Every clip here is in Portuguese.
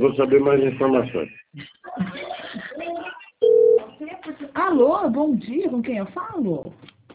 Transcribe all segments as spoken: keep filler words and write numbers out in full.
vou saber mais informações. Alô, bom dia, com quem eu falo?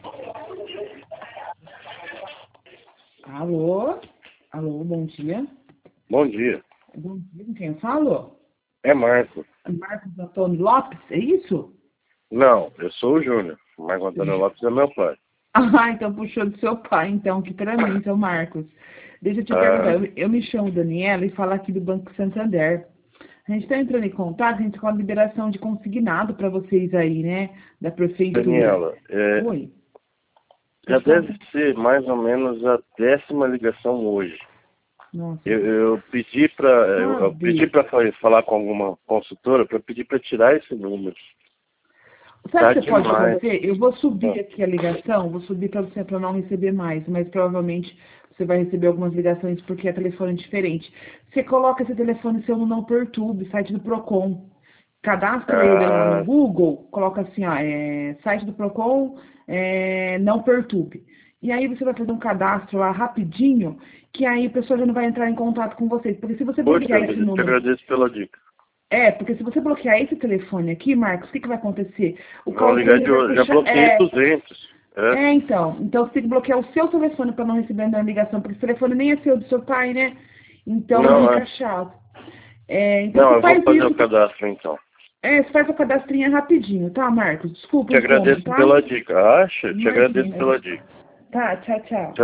Alô? Alô, bom dia. Bom dia. Bom dia, com quem eu falo? É Marco. Marcos Antônio Lopes, é isso? Não, eu sou o Júnior. Marco Antônio Lopes é meu pai. Ah, então puxou do seu pai, então, que para mim, seu Marcos. Deixa eu te Ah. perguntar, eu, eu me chamo Daniela e falo aqui do Banco Santander. A gente está entrando em contato, a gente com a liberação de consignado para vocês aí, né? Da prefeitura. Daniela, é, Oi. já deve ser mais ou menos a décima ligação hoje. Nossa. Eu, eu pedi para eu, eu pedi para falar com alguma consultora para pedir para tirar esse número. Sabe o Tá que você pode demais. fazer? Eu vou subir aqui a ligação, vou subir para você para não receber mais, mas provavelmente você vai receber algumas ligações porque é telefone diferente. Você coloca esse telefone seu no Não Perturbe, site do Procon. Cadastra ele lá no Ah, Google, coloca assim, ó, é, site do Procon, é, Não Perturbe. E aí você vai fazer um cadastro lá rapidinho, que aí a pessoa já não vai entrar em contato com você. Porque se você poxa, bloquear esse eu te número... agradeço pela dica. É, porque se você bloquear esse telefone aqui, Marcos, o que, que vai acontecer? O Vou ligar de hoje. Já bloqueei é, duzentos. É? é, então. Então você tem que bloquear o seu telefone para não receber a ligação, porque esse telefone nem é seu, do seu pai, né? Então Não, fica é. chato. É, então Não, você eu vou faz fazer isso. o cadastro então. É, você faz o cadastrinho rapidinho, tá, Marcos? Desculpa Te o incômodo, agradeço tá? pela dica. Acha? Te agradeço Imagina. pela dica. Tá, tchau, tchau.